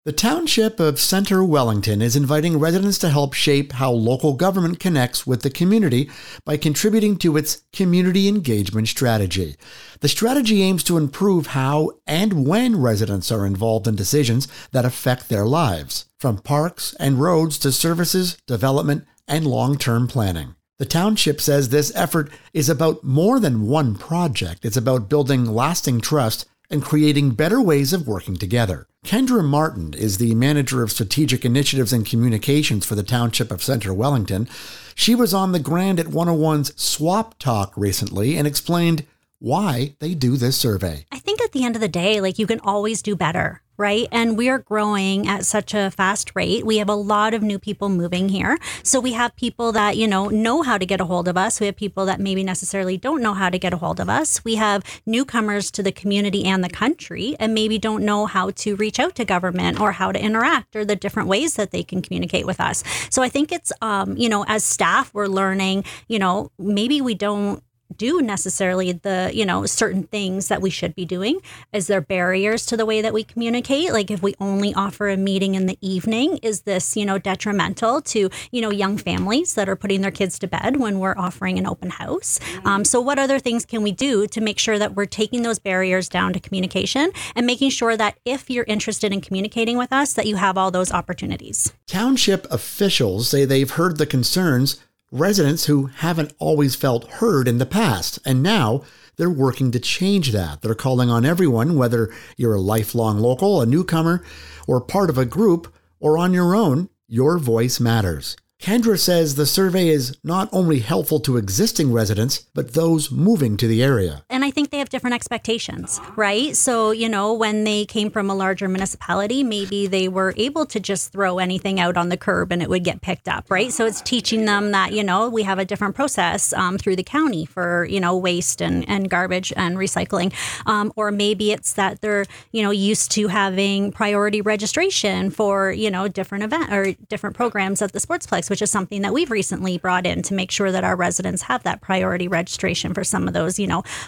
The Township of Centre Wellington is inviting residents to help shape how local government connects with the community by contributing to its community engagement strategy. The strategy aims to improve how and when residents are involved in decisions that affect their lives, from parks and roads to services, development, and long-term planning. The township says this effort is about more than one project. It's about building lasting trust and creating better ways of working together. Kendra Martin is the Manager of Strategic Initiatives and Communications for the Township of Centre Wellington. She was on the Grand at 101's Swap Talk recently and explained why they do this survey. I think at the end of the day, you can always do better, right? And we are growing at such a fast rate. We have a lot of new people moving here. So we have people that, know how to get a hold of us. We have people that maybe necessarily don't know how to get a hold of us. We have newcomers to the community and the country and maybe don't know how to reach out to government or how to interact or the different ways that they can communicate with us. So I think it's, as staff, we're learning, maybe we don't do necessarily the, certain things that we should be doing. Is there barriers to the way that we communicate? Like if we only offer a meeting in the evening, is this, detrimental to, young families that are putting their kids to bed when we're offering an open house? So what other things can we do to make sure that we're taking those barriers down to communication and making sure that if you're interested in communicating with us, that you have all those opportunities? Township officials say they've heard the concerns residents who haven't always felt heard in the past, and now they're working to change that. They're calling on everyone, whether you're a lifelong local, a newcomer, or part of a group, or on your own, your voice matters. Kendra says the survey is not only helpful to existing residents, but those moving to the area. And I think they have different expectations, right? So, when they came from a larger municipality, maybe they were able to just throw anything out on the curb and it would get picked up, right? So it's teaching them that, we have a different process through the county for, waste and garbage and recycling. Or maybe it's that they're, used to having priority registration for, different event or different programs at the Sportsplex, which is something that we've recently brought in to make sure that our residents have that priority registration for some of those,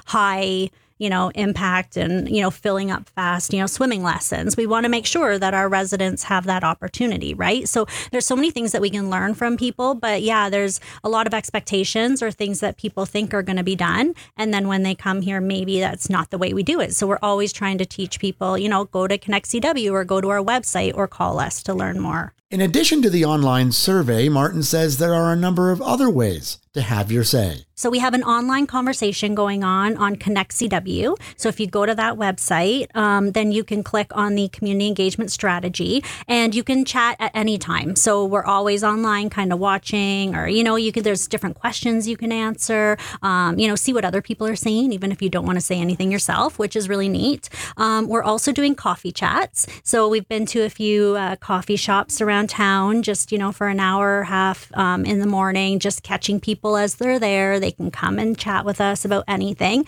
high, impact and, filling up fast, swimming lessons. We want to make sure that our residents have that opportunity, right? So there's so many things that we can learn from people, but yeah, there's a lot of expectations or things that people think are going to be done. And then when they come here, maybe that's not the way we do it. So we're always trying to teach people, go to Connect CW or go to our website or call us to learn more. In addition to the online survey, Martin says there are a number of other ways to have your say. So we have an online conversation going on Connect CW. So if you go to that website, then you can click on the community engagement strategy and you can chat at any time. So we're always online kind of watching or, there's different questions you can answer, see what other people are saying, even if you don't want to say anything yourself, which is really neat. We're also doing coffee chats. So we've been to a few coffee shops around town just, for an hour or half in the morning, just catching people as they're there. They can come and chat with us about anything,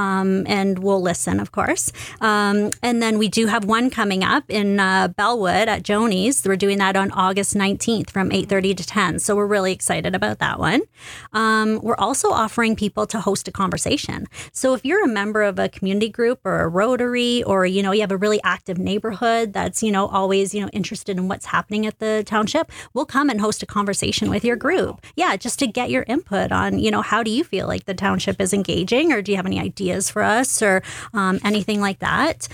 and we'll listen, of course. And then we do have one coming up in Bellwood at Joni's. We're doing that on August 19th from 8:30 to 10. So we're really excited about that one. We're also offering people to host a conversation. So if you're a member of a community group or a Rotary, or, you have a really active neighborhood that's, always, interested in what's happening at the township, we'll come and host a conversation with your group. Yeah, just to get your input on, how do you feel like the township is engaging, or do you have any ideas for us or anything like that?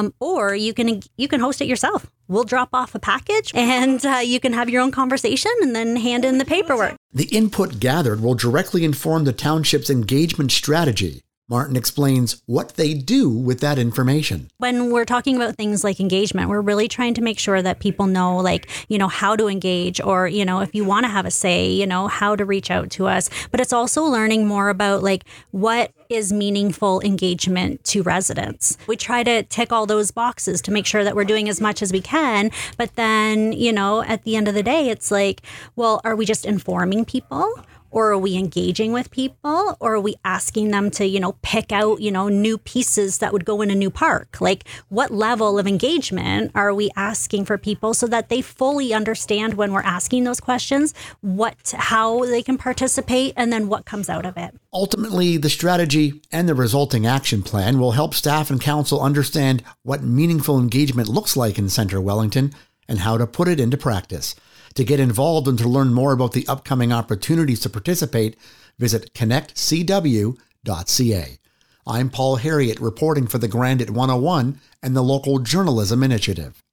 Or you can host it yourself. We'll drop off a package and you can have your own conversation and then hand in the paperwork. The input gathered will directly inform the township's engagement strategy. Martin explains what they do with that information. When we're talking about things like engagement, we're really trying to make sure that people know, how to engage, or, if you want to have a say, how to reach out to us. But it's also learning more about what is meaningful engagement to residents. We try to tick all those boxes to make sure that we're doing as much as we can. But then, at the end of the day, it's are we just informing people? Or are we engaging with people? Or are we asking them to, pick out, new pieces that would go in a new park? What level of engagement are we asking for people so that they fully understand when we're asking those questions, how they can participate, and then what comes out of it? Ultimately, the strategy and the resulting action plan will help staff and council understand what meaningful engagement looks like in Centre Wellington and how to put it into practice. To get involved and to learn more about the upcoming opportunities to participate, visit connectcw.ca. I'm Paul Harriet reporting for the Grandit 101 and the Local Journalism Initiative.